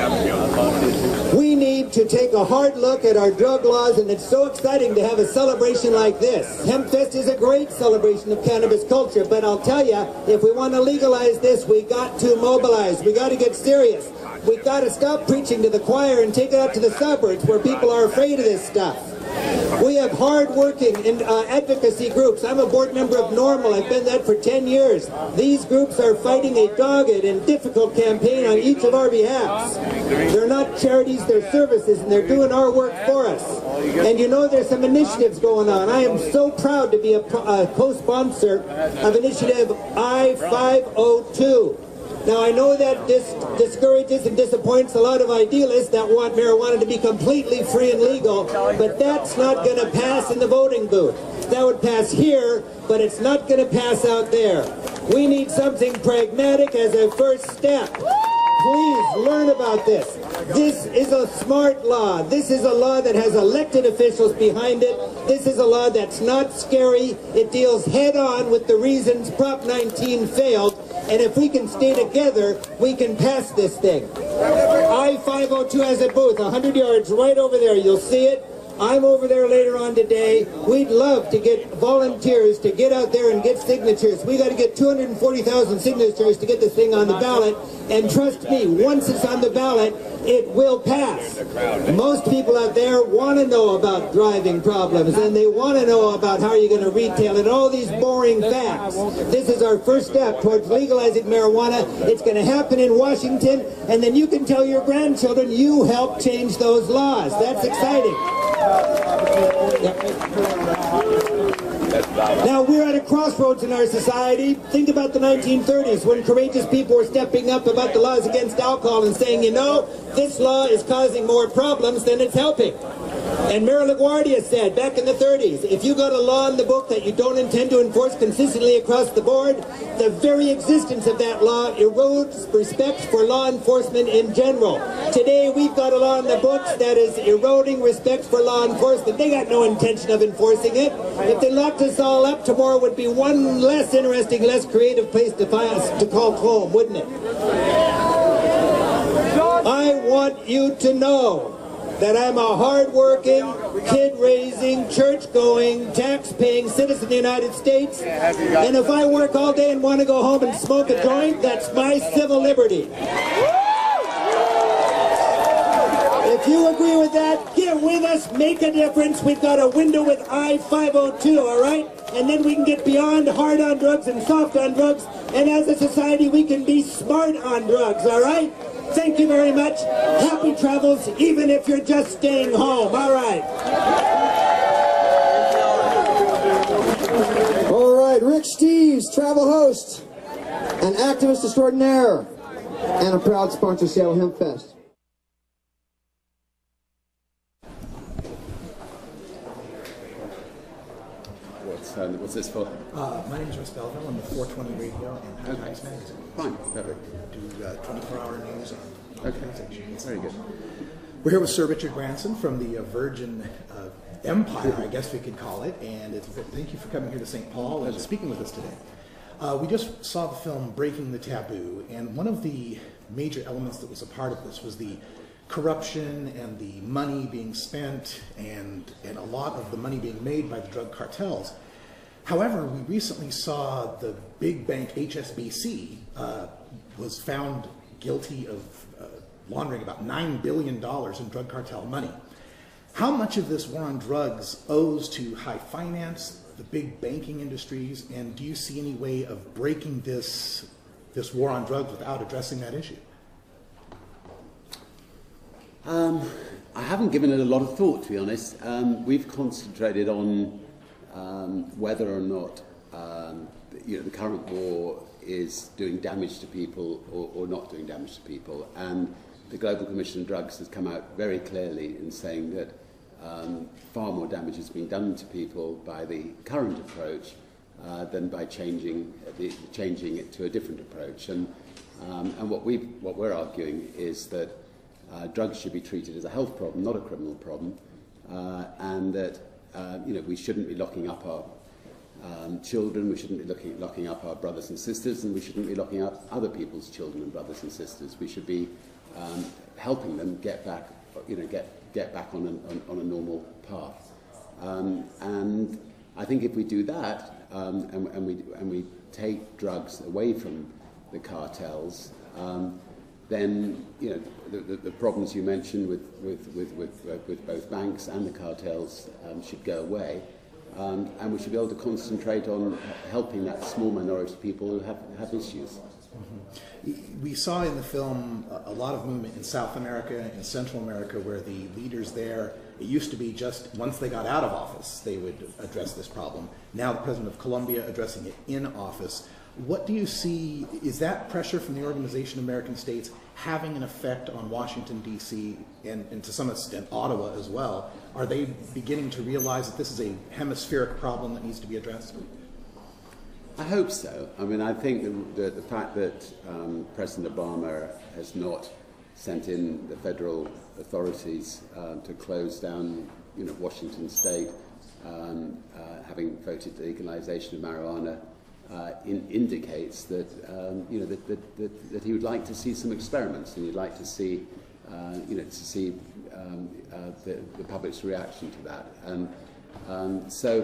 We need to take a hard look at our drug laws, and it's so exciting to have a celebration like this. HempFest is a great celebration of cannabis culture, but I'll tell you, if we want to legalize this, we got to mobilize. We got to get serious. We got to stop preaching to the choir and take it out to the suburbs where people are afraid of this stuff. We have hard-working advocacy groups. I'm a board member of NORML. I've been that for 10 years. These groups are fighting a dogged and difficult campaign on each of our behalves. They're not charities, they're services, and they're doing our work for us. And you know, there's some initiatives going on. I am so proud to be a co-sponsor of initiative I-502. Now, I know that this discourages and disappoints a lot of idealists that want marijuana to be completely free and legal, but that's not going to pass in the voting booth. That would pass here, but it's not going to pass out there. We need something pragmatic as a first step. Please learn about this. This is a smart law. This is a law that has elected officials behind it. This is a law that's not scary. It deals head-on with the reasons Prop 19 failed. And if we can stay together, we can pass this thing. I-502 has a booth, 100 yards right over there. You'll see it. I'm over there later on today. We'd love to get volunteers to get out there and get signatures. We got to get 240,000 signatures to get this thing on the ballot. And trust me, once it's on the ballot, it will pass. Most people out there want to know about driving problems, and they want to know about how you're going to retail and all these boring facts. This is our first step towards legalizing marijuana. It's going to happen in Washington, and then you can tell your grandchildren you helped change those laws. That's exciting. Now, we're at a crossroads in our society. Think about the 1930s when courageous people were stepping up about the laws against alcohol and saying, you know, this law is causing more problems than it's helping. And Mayor LaGuardia said back in the 30s, if you got a law in the book that you don't intend to enforce consistently across the board, the very existence of that law erodes respect for law enforcement in general. Today, we've got a law in the books that is eroding respect for law enforcement. They got no intention of enforcing it. If they locked us all up, tomorrow would be one less interesting, less creative place to call home, wouldn't it? I want you to know that I'm a hard-working, kid-raising, church-going, tax-paying citizen of the United States, and if I work all day and want to go home and smoke a joint, that's my civil liberty. If you agree with that, get with us, make a difference. We've got a window with I-502, all right? And then we can get beyond hard on drugs and soft on drugs, and as a society, we can be smart on drugs, all right? Thank you very much. Happy travels, even if you're just staying home. All right. All right, Rick Steves, travel host, an activist extraordinaire, and a proud sponsor of Seattle Hemp Fest. What's this for? My name is Russ Belville. I'm the 420 Radio and High Times Magazine. Fine, perfect. Do 24-hour news on organization. Very good. We're here with Sir Richard Branson from the Virgin Empire, I guess we could call it, and thank you for coming here to St. Paul and speaking with us today. We just saw the film Breaking the Taboo, and one of the major elements that was a part of this was the corruption and the money being spent and a lot of the money being made by the drug cartels. However, we recently saw the big bank HSBC was found guilty of laundering about $9 billion in drug cartel money. How much of this war on drugs owes to high finance, the big banking industries, and do you see any way of breaking this war on drugs without addressing that issue? I haven't given it a lot of thought, to be honest. We've concentrated on whether or not the current war is doing damage to people or not doing damage to people. And the Global Commission on Drugs has come out very clearly in saying that far more damage is being done to people by the current approach than by changing it to a different approach. And what we're arguing is that drugs should be treated as a health problem, not a criminal problem, and that we shouldn't be locking up our children, we shouldn't be locking up our brothers and sisters, and we shouldn't be locking up other people's children and brothers and sisters. We should be helping them get back, get back on a normal path. And I think if we do that, and we take drugs away from the cartels, then the problems you mentioned with both banks and the cartels should go away, and we should be able to concentrate on helping that small minority of people who have issues. Mm-hmm. We saw in the film a lot of movement in South America and Central America, where the leaders there, it used to be just once they got out of office they would address this problem. Now the president of Colombia addressing it in office. What do you see, is that pressure from the Organization of American States having an effect on Washington, D.C., and to some extent Ottawa as well? Are they beginning to realize that this is a hemispheric problem that needs to be addressed? I hope so. I mean, I think the fact that President Obama has not sent in the federal authorities to close down, Washington State, having voted the legalization of marijuana, indicates that that he would like to see some experiments, and he'd like to see the public's reaction to that. And so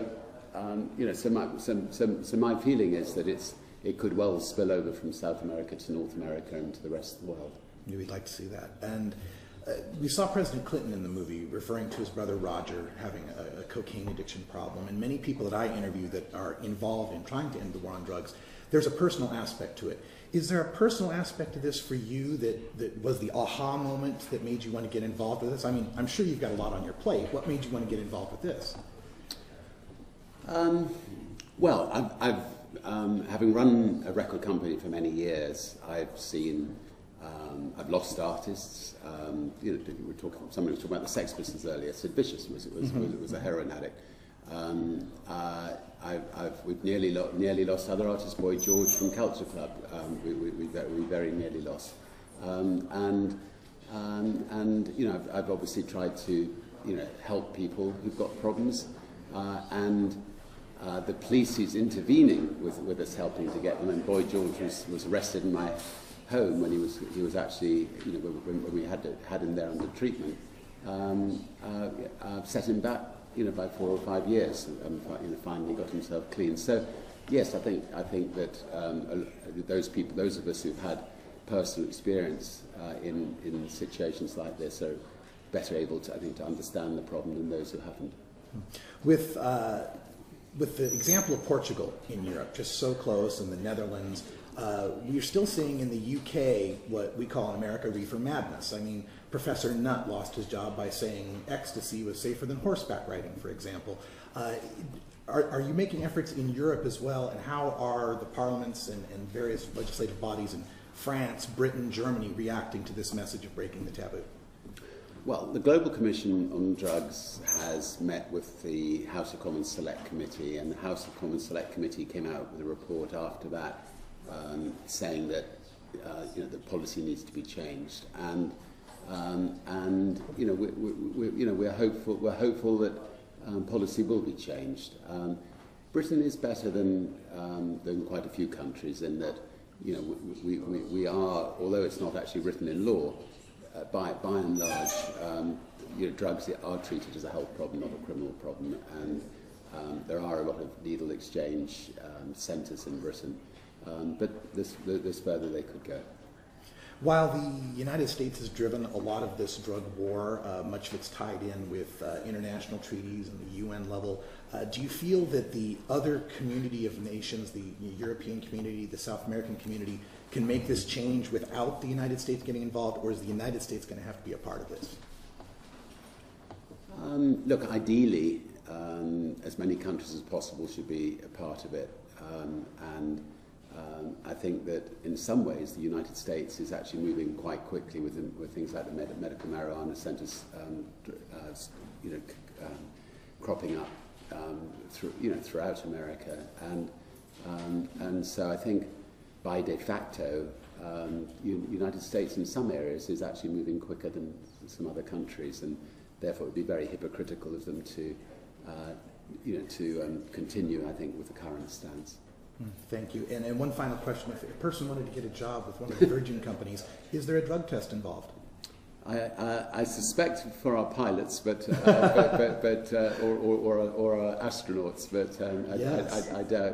my feeling is that it could well spill over from South America to North America and to the rest of the world. We'd like to see that. And we saw President Clinton in the movie referring to his brother Roger having a cocaine addiction problem, and many people that I interview that are involved in trying to end the war on drugs, there's a personal aspect to it. Is there a personal aspect to this for you that was the aha moment that made you want to get involved with this? I mean, I'm sure you've got a lot on your plate. What made you want to get involved with this? Well, I've having run a record company for many years, I've seen, I've lost artists. Somebody was talking about the Sex Pistols earlier. Sid Vicious was a heroin addict. We've nearly lost other artists. Boy George from Culture Club, we very nearly lost. I've obviously tried to help people who've got problems, and the police is intervening with us helping to get them. And Boy George was arrested in my home when he was actually when we had him there under treatment. Set him back by 4 or 5 years, and finally got himself clean. So yes, I think that those of us who've had personal experience in situations like this are better able to, I think, to understand the problem than those who haven't. With the example of Portugal in Europe, just so close, and the Netherlands, we're still seeing in the UK what we call in America reefer madness. I mean, Professor Nutt lost his job by saying ecstasy was safer than horseback riding, for example. Are you making efforts in Europe as well, and how are the parliaments and various legislative bodies in France, Britain, Germany reacting to this message of breaking the taboo? Well, the Global Commission on Drugs has met with the House of Commons Select Committee, and the House of Commons Select Committee came out with a report after that saying that the policy needs to be changed, and we're hopeful that policy will be changed. Britain is better than quite a few countries in that we are, although it's not actually written in law, by and large, drugs are treated as a health problem, not a criminal problem, and there are a lot of needle exchange centres in Britain, but there's further they could go. While the United States has driven a lot of this drug war, much of it's tied in with international treaties and the UN level, do you feel that the other community of nations, the European community, the South American community, can make this change without the United States getting involved, or is the United States going to have to be a part of this? Look, ideally, as many countries as possible should be a part of it, and I think that in some ways the United States is actually moving quite quickly with things like the medical marijuana centres, cropping up throughout America, and so I think by de facto United States in some areas is actually moving quicker than some other countries, and therefore it would be very hypocritical of them to continue, I think, with the current stance. Thank you. And one final question. If a person wanted to get a job with one of the Virgin companies, is there a drug test involved? I suspect for our pilots, or our astronauts, but Yes.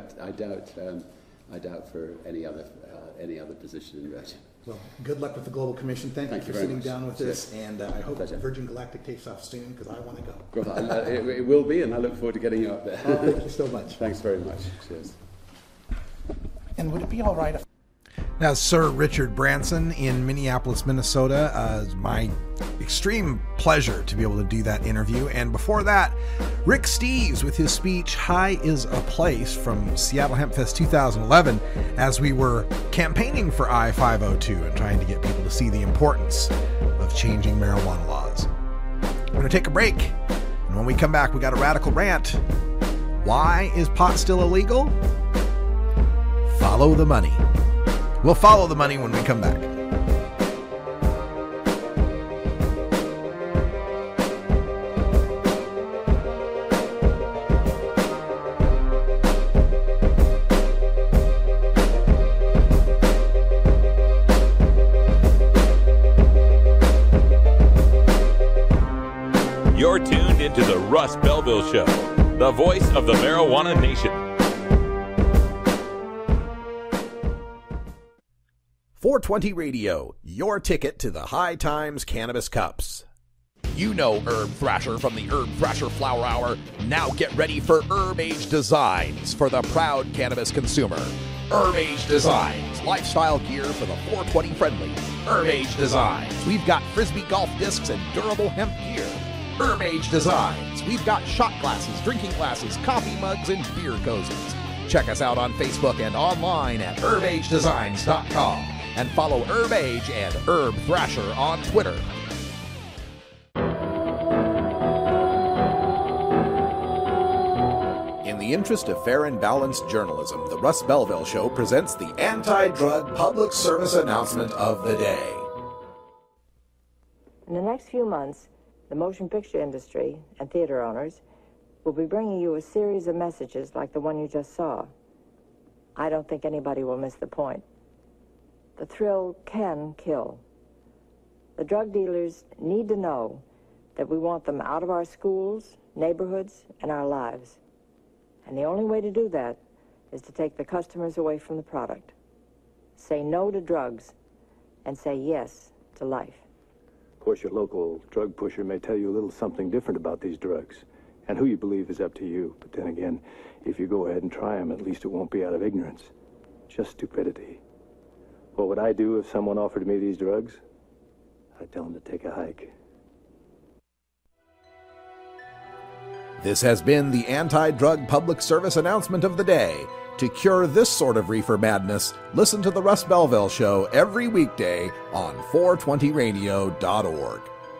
I doubt for any other position in Virgin. Well, good luck with the Global Commission. Thank you for sitting down with us, Yes. and I hope Virgin Galactic takes off soon, because I want to go. Well, it will be, and I look forward to getting you up there. Oh, thank you so much. Thanks very much. Cheers. And would it be all right if... Now, Sir Richard Branson in Minneapolis, Minnesota. It's my extreme pleasure to be able to do that interview. And before that, Rick Steves with his speech, High is a Place, from Seattle Hemp Fest 2011, as we were campaigning for I-502 and trying to get people to see the importance of changing marijuana laws. We're going to take a break. And when we come back, we got a radical rant. Why is pot still illegal? Follow the money. We'll follow the money when we come back. You're tuned into the Russ Belville Show, the voice of the marijuana nation. 420 Radio, your ticket to the High Times Cannabis Cups. You know Herb Thrasher from the Herb Thrasher Flower Hour. Now get ready for Herb Age Designs for the proud cannabis consumer. Herb Age Designs, lifestyle gear for the 420 friendly. Herb Age Designs, we've got Frisbee golf discs and durable hemp gear. Herb Age Designs, we've got shot glasses, drinking glasses, coffee mugs, and beer cozies. Check us out on Facebook and online at herbagedesigns.com. And follow Herb Age and Herb Thrasher on Twitter. In the interest of fair and balanced journalism, the Russ Belville Show presents the anti-drug public service announcement of the day. In the next few months, the motion picture industry and theater owners will be bringing you a series of messages like the one you just saw. I don't think anybody will miss the point. The thrill can kill. The drug dealers need to know that we want them out of our schools, neighborhoods, and our lives. And the only way to do that is to take the customers away from the product. Say no to drugs and say yes to life. Of course, your local drug pusher may tell you a little something different about these drugs, and who you believe is up to you. But then again, if you go ahead and try them, at least it won't be out of ignorance, just stupidity. What would I do if someone offered me these drugs? I'd tell them to take a hike. This has been the anti-drug public service announcement of the day. To cure this sort of reefer madness, listen to the Russ Belville Show every weekday on 420radio.org.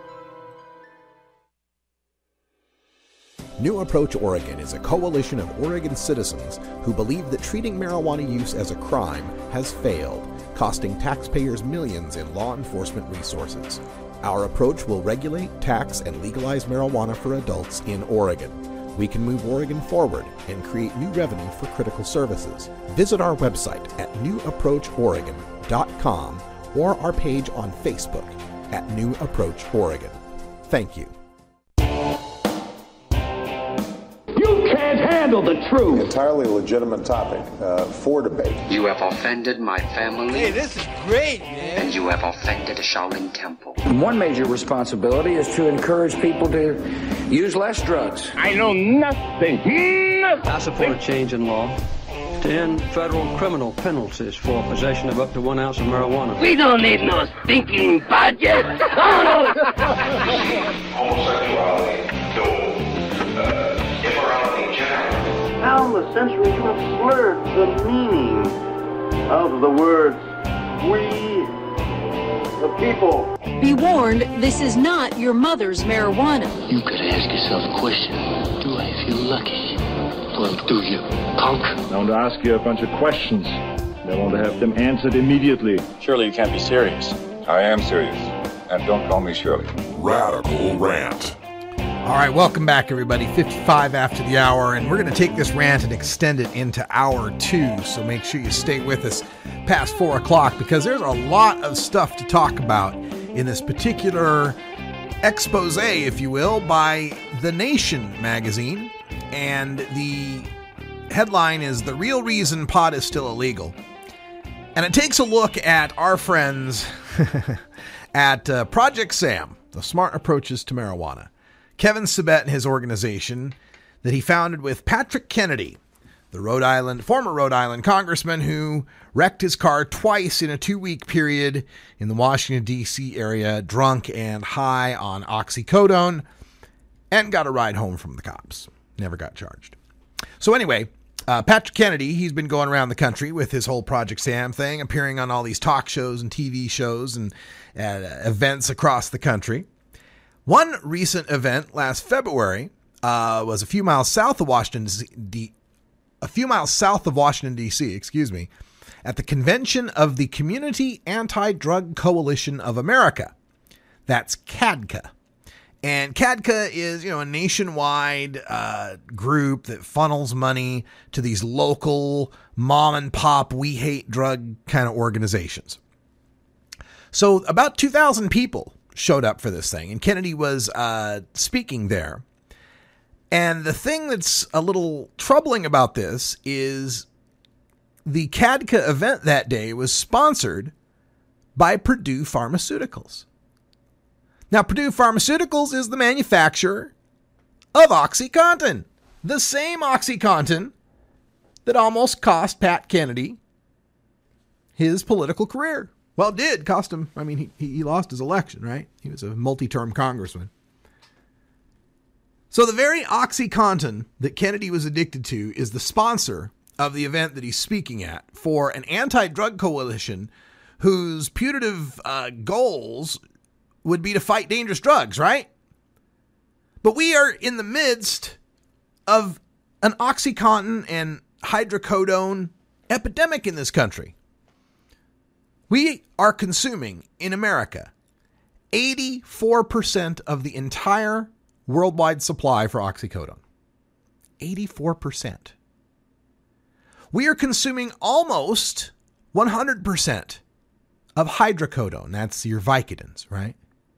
New Approach Oregon is a coalition of Oregon citizens who believe that treating marijuana use as a crime has failed, costing taxpayers millions in law enforcement resources. Our approach will regulate, tax, and legalize marijuana for adults in Oregon. We can move Oregon forward and create new revenue for critical services. Visit our website at newapproachoregon.com or our page on Facebook at New Approach Oregon. Thank you. Can't handle the truth. Entirely legitimate topic for debate. You have offended my family. Hey, this is great, man. And you have offended a Shaolin temple. One major responsibility is to encourage people to use less drugs. I know nothing. I support a change in law to end federal criminal penalties for possession of up to 1 ounce of marijuana. We don't need no stinking budget. Homosexuality, immorality in general. How in the century you have slurred the meaning of the words we the people. Be warned, this is not your mother's marijuana. You could ask yourself a question. Do I feel lucky? Or do you punk? I want to ask you a bunch of questions. I want to have them answered immediately. Surely you can't be serious. I am serious. And don't call me Shirley. Radical Rant. All right, welcome back, everybody. 55 after the hour, and we're going to take this rant and extend it into hour 2, so make sure you stay with us past 4 o'clock, because there's a lot of stuff to talk about in this particular expose, if you will, by The Nation magazine, and the headline is "The Real Reason Pot is Still Illegal." And it takes a look at our friends at Project SAM, the Smart Approaches to Marijuana. Kevin Sabet and his organization that he founded with Patrick Kennedy, the former Rhode Island congressman who wrecked his car twice in a 2-week period in the Washington, D.C. area, drunk and high on oxycodone, and got a ride home from the cops. Never got charged. So anyway, Patrick Kennedy, he's been going around the country with his whole Project SAM thing, appearing on all these talk shows and TV shows and events across the country. One recent event last February was a few miles south of Washington, D.C., at the convention of the Community Anti-Drug Coalition of America. That's CADCA. And CADCA is, a nationwide group that funnels money to these local mom and pop, we hate drug kind of organizations. So about 2,000 people showed up for this thing, and Kennedy was speaking there. And the thing that's a little troubling about this is the CADCA event that day was sponsored by Purdue Pharmaceuticals. Now, Purdue Pharmaceuticals is the manufacturer of OxyContin, the same OxyContin that almost cost Pat Kennedy his political career. Well, it did cost him. I mean, he lost his election, right? He was a multi-term congressman. So the very OxyContin that Kennedy was addicted to is the sponsor of the event that he's speaking at for an anti-drug coalition whose putative goals would be to fight dangerous drugs, right? But we are in the midst of an OxyContin and hydrocodone epidemic in this country. We are consuming in America 84% of the entire worldwide supply for oxycodone. 84%. We are consuming almost 100% of hydrocodone. That's your Vicodins, right?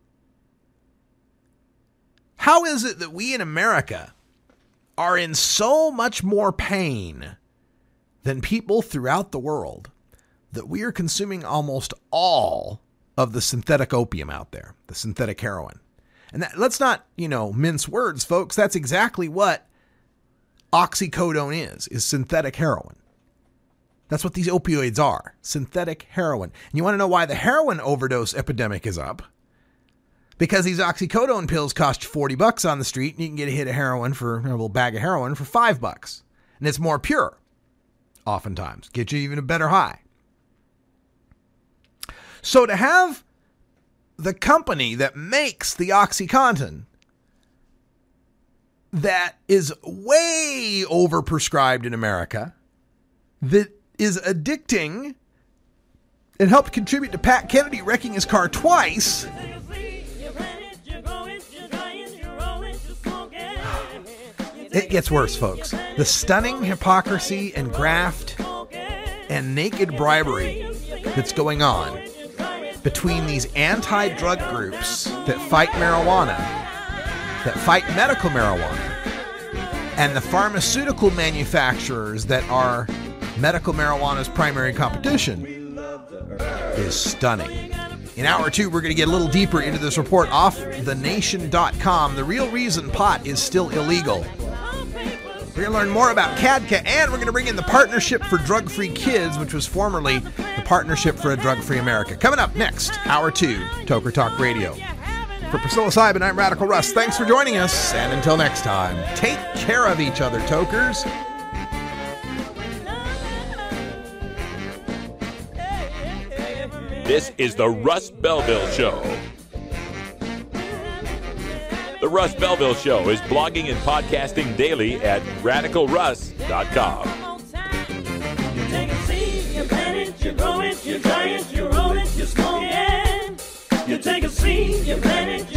How is it that we in America are in so much more pain than people throughout the world that we are consuming almost all of the synthetic opium out there, the synthetic heroin? And let's not, mince words, folks. That's exactly what oxycodone is synthetic heroin. That's what these opioids are, synthetic heroin. And you want to know why the heroin overdose epidemic is up? Because these oxycodone pills cost you $40 on the street, and you can get a hit of heroin for a little bag of heroin for $5. And it's more pure, oftentimes. Get you even a better high. So to have the company that makes the OxyContin that is way overprescribed in America, that is addicting and helped contribute to Pat Kennedy wrecking his car twice, it gets worse, folks. The stunning hypocrisy and graft and naked bribery that's going on between these anti-drug groups that fight marijuana, that fight medical marijuana, and the pharmaceutical manufacturers that are medical marijuana's primary competition is stunning. In hour 2, we're going to get a little deeper into this report off thenation.com. The real reason pot is still illegal. We're going to learn more about CADCA, and we're going to bring in the Partnership for Drug-Free Kids, which was formerly the Partnership for a Drug-Free America. Coming up next, hour 2, Toker Talk Radio. For Priscilla Seib, I'm Radical Russ. Thanks for joining us, and until next time, take care of each other, Tokers. This is the Russ Belville Show. The Russ Belville Show is blogging and podcasting daily at RadicalRuss.com. make a scene, you plan it,